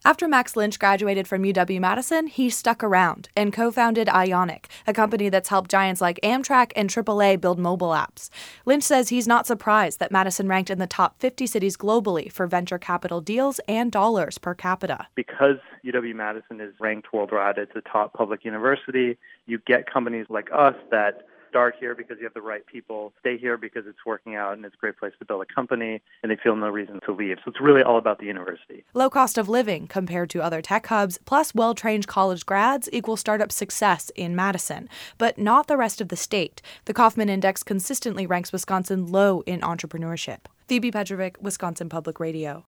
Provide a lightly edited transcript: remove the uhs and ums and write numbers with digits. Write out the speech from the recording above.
After Max Lynch graduated from UW-Madison, he stuck around and co-founded Ionic, a company that's helped giants like Amtrak and AAA build mobile apps. Lynch says he's not surprised that Madison ranked in the top 50 cities globally for venture capital deals and dollars per capita. Because UW-Madison is ranked worldwide as a top public university, you get companies like us that start here because you have the right people, stay here because it's working out and it's a great place to build a company, and they feel no reason to leave. So it's really all about the university. Low cost of living compared to other tech hubs, plus well-trained college grads equals startup success in Madison, but not the rest of the state. The Kauffman Index consistently ranks Wisconsin low in entrepreneurship. Phoebe Petrovic, Wisconsin Public Radio.